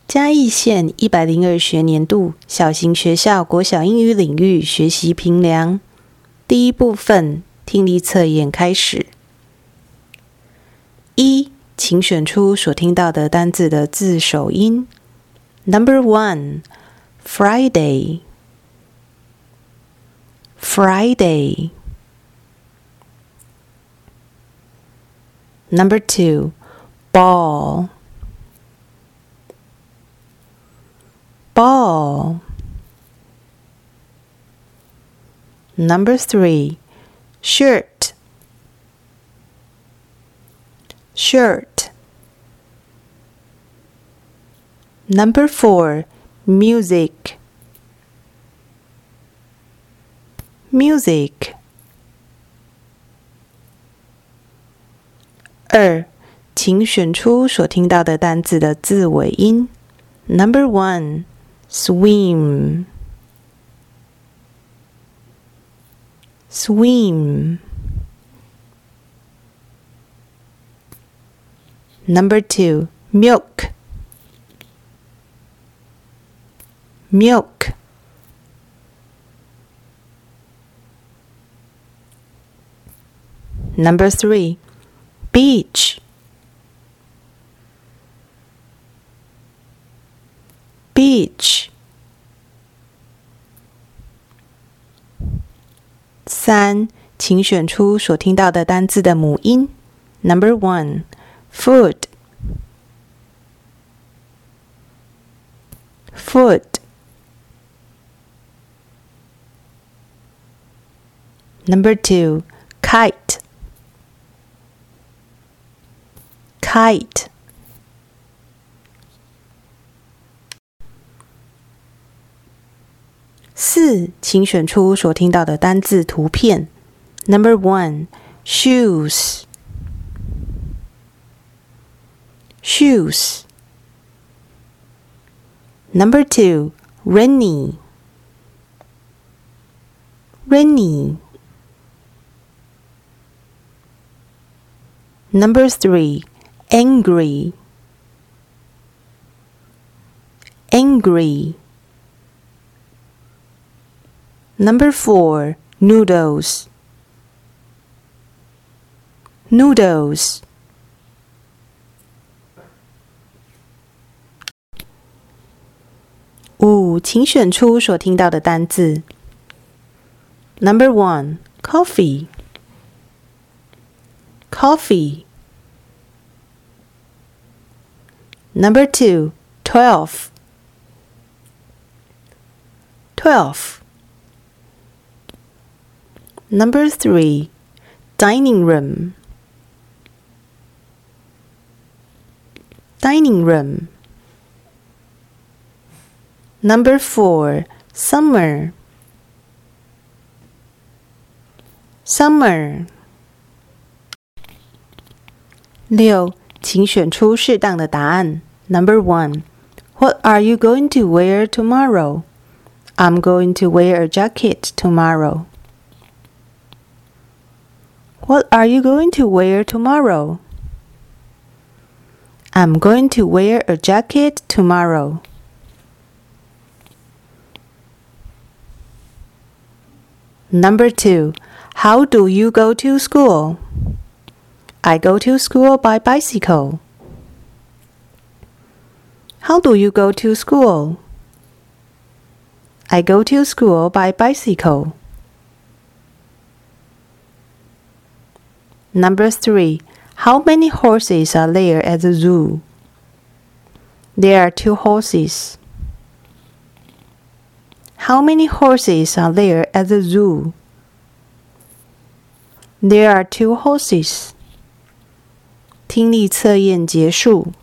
嘉义县102学年度小型学校国小英语领域学习评量第一部分听力测验开始。1. 请选出所听到的单字的字首音。Number 1. Friday Friday Number 2. Ball Ball Number 3. Shirt Shirt Number 4. Music Music 2. 请选出所听到的单字的字尾音。Number 1. Swim Swim Number 2. Milk Milk Number 3. Beach Beach 3. 请选出所听到的单字的母音。Number 1. Food Food Number 2. Kite Kite 4. 请选出所听到的单字图片。Number 1. Shoes Shoes Number 2. Rainy Rainy Number 3. Angry Angry Number 4. Noodles Noodles 5. 请选出所听到的单字。Number 1. Coffee Coffee Number 2. 12 12 Number 3. Dining room Dining room Number 4. Summer Summer 6. 请选出适当的答案。Number 1. What are you going to wear tomorrow? I'm going to wear a jacket tomorrow. What are you going to wear tomorrow? I'm going to wear a jacket tomorrow. Number 2. How do you go to school? I go to school by bicycle. How do you go to school? I go to school by bicycle. Number 3. How many horses are there at the zoo? There are 2 horses. How many horses are there at the zoo? There are 2 horses. 听力测验结束。